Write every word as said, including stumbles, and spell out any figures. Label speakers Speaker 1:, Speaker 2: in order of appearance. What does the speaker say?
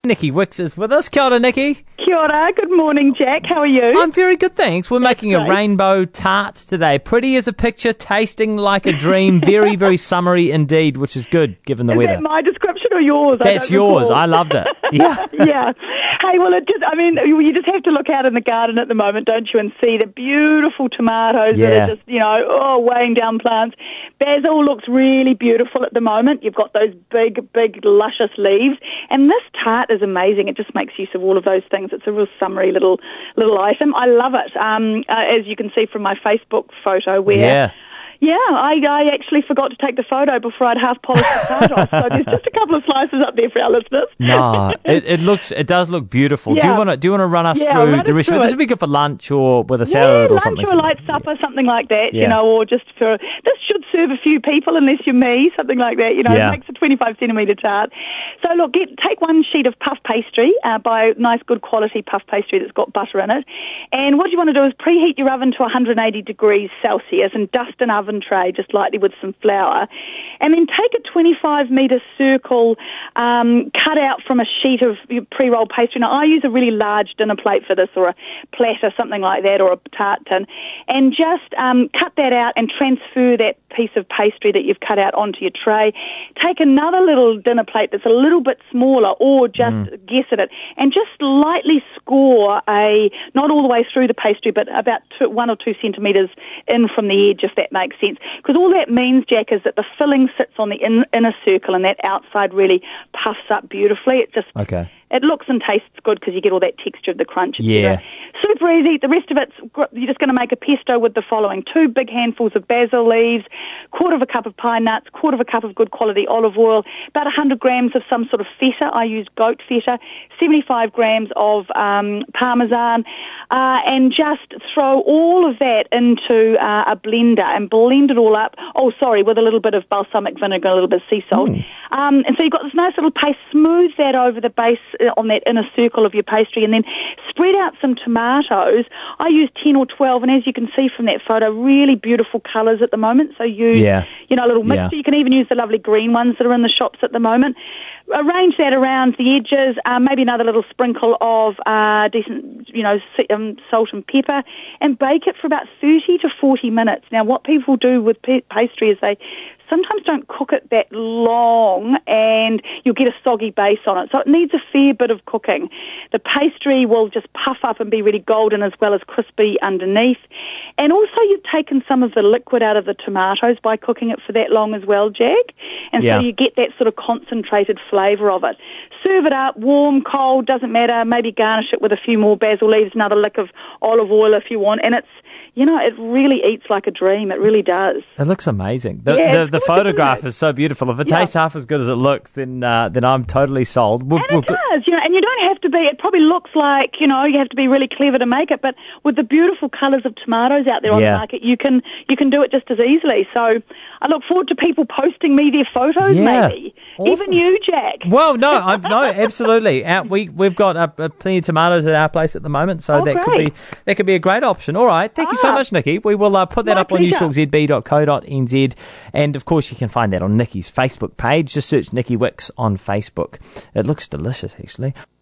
Speaker 1: Nikki Wicks is with us. Kia ora, Nikki.
Speaker 2: Kia ora. Good morning, Jack. How are you?
Speaker 1: I'm very good, thanks. We're
Speaker 2: That's
Speaker 1: making a
Speaker 2: great.
Speaker 1: rainbow tart today. Pretty as a picture, tasting like a dream. Very, very summery indeed, which is good given the
Speaker 2: is
Speaker 1: weather.
Speaker 2: that my description or yours? I
Speaker 1: That's
Speaker 2: don't
Speaker 1: yours.
Speaker 2: recall.
Speaker 1: I loved it. Yeah.
Speaker 2: Yeah. Hey, well, it just, I mean, you just have to look out in the garden at the moment, don't you, and see the beautiful tomatoes
Speaker 1: Yeah.
Speaker 2: that are just, you know, oh, weighing down plants. Basil looks really beautiful at the moment. You've got those big, big, luscious leaves. And this tart is amazing. It just makes use of all of those things. It's a real summery little little item. I love it, um, uh, as you can see from my Facebook photo where...
Speaker 1: Yeah.
Speaker 2: Yeah, I, I actually forgot to take the photo before I'd half polished the tart off. So there's just a couple of slices up there for our listeners.
Speaker 1: No, it, it looks, it does look beautiful. Do you
Speaker 2: Yeah.
Speaker 1: want to, do you want to run us
Speaker 2: Yeah,
Speaker 1: through
Speaker 2: run
Speaker 1: the
Speaker 2: us
Speaker 1: rest of it?
Speaker 2: through
Speaker 1: This
Speaker 2: it.
Speaker 1: would be good for lunch or with a
Speaker 2: Yeah,
Speaker 1: salad or
Speaker 2: lunch
Speaker 1: something.
Speaker 2: or a light supper, something like that,
Speaker 1: Yeah.
Speaker 2: you know, or just for... This should serve a few people unless you're me, something like that, you know.
Speaker 1: Yeah.
Speaker 2: It makes a twenty-five centimetre tart. So, look, get, take one sheet of puff pastry, uh, buy nice, good quality puff pastry that's got butter in it. And what you want to do is preheat your oven to one hundred eighty degrees Celsius and dust an oven tray just lightly with some flour. And then take a twenty-five metre circle um, cut out from a sheet of pre-rolled pastry. Now, I use a really large dinner plate for this, or a platter, something like that, or a tart tin. And just um, cut that out and transfer that piece of pastry that you've cut out onto your tray. Take another little dinner plate that's a little bit smaller, or just mm. guess at it, and just lightly score a, not all the way through the pastry, but about two, one or two centimetres in from the edge, if that makes sense. Because all that means, Jack, is that the filling sits on the in, inner circle and that outside really puffs up beautifully. It just
Speaker 1: Okay.
Speaker 2: It looks and tastes good because you get all that texture of the crunch. et
Speaker 1: Yeah.
Speaker 2: cetera. Super easy. The rest of it's, you're just going to make a pesto with the following. Two big handfuls of basil leaves, quarter of a cup of pine nuts, quarter of a cup of good quality olive oil, about one hundred grams of some sort of feta. I use goat feta, seventy-five grams of um, parmesan, uh, and just throw all of that into uh, a blender and blend it all up. Oh, sorry, with a little bit of balsamic vinegar, a little bit of sea salt.
Speaker 1: Mm.
Speaker 2: Um, and so you've got this nice little paste. Smooth that over the base on that inner circle of your pastry, and then spread out some tomatoes. I use ten or twelve, and as you can see from that photo, really beautiful colours at the moment. So use,
Speaker 1: Yeah.
Speaker 2: you know, a little mixture.
Speaker 1: Yeah.
Speaker 2: You can even use the lovely green ones that are in the shops at the moment. Arrange that around the edges, uh, maybe another little sprinkle of uh, decent, you know, um, salt and pepper, and bake it for about thirty to forty minutes. Now, what people do with pa- pastry is they sometimes don't cook it that long, and you'll get a soggy base on it. So it needs a fair bit of cooking. The pastry will just puff up and be really golden as well as crispy underneath. And also you've taken some of the liquid out of the tomatoes by cooking it for that long as well, Jack. And
Speaker 1: Yeah.
Speaker 2: so you get that sort of concentrated flavour of it. Serve it up, warm, cold, doesn't matter. Maybe garnish it with a few more basil leaves, another lick of olive oil if you want. And it's, you know, it really eats like a dream. It really does.
Speaker 1: It looks amazing. The
Speaker 2: Yeah,
Speaker 1: the,
Speaker 2: it's
Speaker 1: the
Speaker 2: gorgeous,
Speaker 1: photograph
Speaker 2: isn't it?
Speaker 1: is so beautiful. If it
Speaker 2: Yeah.
Speaker 1: tastes half as good as it looks, then uh, then I'm totally sold. We've,
Speaker 2: And
Speaker 1: we've
Speaker 2: it
Speaker 1: got-
Speaker 2: does, you know, and you don't have to be, it probably looks like, you know, you have to be really clever to make it, but with the beautiful colours of tomatoes out there on
Speaker 1: Yeah.
Speaker 2: the market, you can you can do it just as easily. So I look forward to people posting me their photos,
Speaker 1: Yeah.
Speaker 2: maybe.
Speaker 1: Awesome.
Speaker 2: Even you, Jack.
Speaker 1: Well, no, I'm, no, absolutely. Our, we we've got uh, uh, plenty of tomatoes at our place at the moment, so
Speaker 2: Oh,
Speaker 1: that could
Speaker 2: great.
Speaker 1: be that could be a great option. All right, thank you so
Speaker 2: Ah.
Speaker 1: much, Nikki. We will uh, put that
Speaker 2: My
Speaker 1: up on
Speaker 2: pleasure.
Speaker 1: newstalk z b dot co dot n z, and of course you can find that on Nikki's Facebook page. Just search Nikki Wicks on Facebook. It looks delicious, actually.